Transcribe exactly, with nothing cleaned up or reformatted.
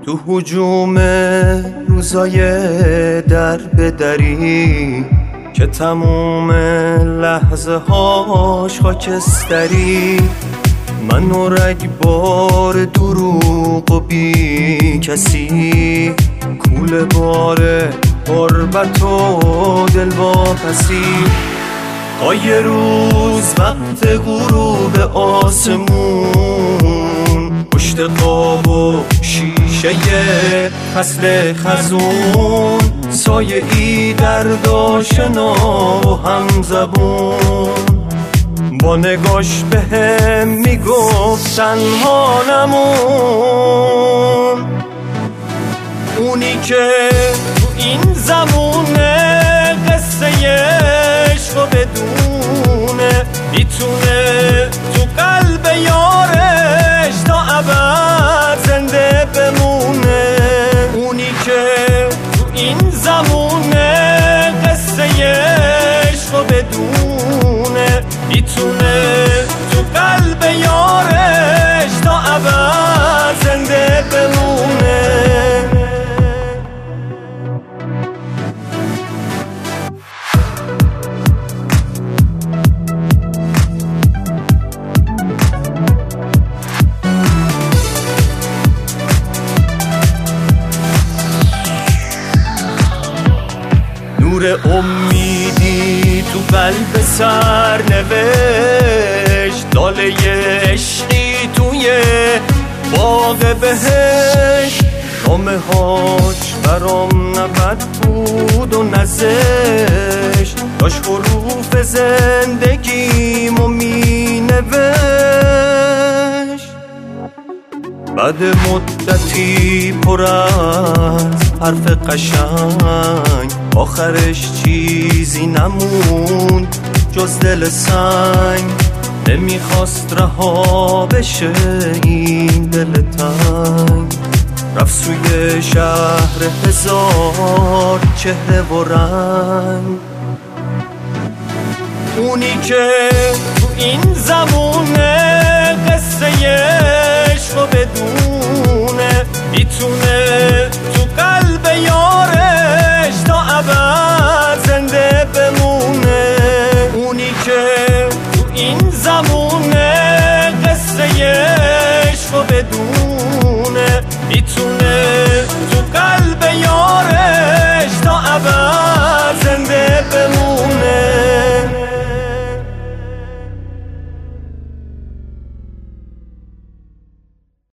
تو هجوم روزای در به دری که تموم لحظه هاش خاکستری، من و رگبار دروغ و بی کسی، کول بار غربت و دلواپسی. تا یه روز وقت غروب آسمون پشت قاب و شیشه فصل خزون، سایه ای درد آشنا و همزبون، با نگاش بهم میگفت تنها نمون. اونی که تو این زمونه قصه عشق و بدونه، میتونه تو قلب یارش تا ابد زنده بمونه. اونی که تو این زمونه قصه عشق و بدونه، میتونه تو قلب یارش تا ابد زنده بمونه. نور امیدی تو قلب سر نوشت، لاله عشقی توی باغ بهشت. نامه هاش برام نبد بود و نزشت، داشت حروف زندگیمو می نوشت. بعد مدتی پر از حرف قشنگ، آخرش چیزی نموند جز دل سنگ. نمیخواست رها بشه این دل تنگ، رفت سوی شهر هزار چهره و رنگ. اونی که تو این زمونه قصه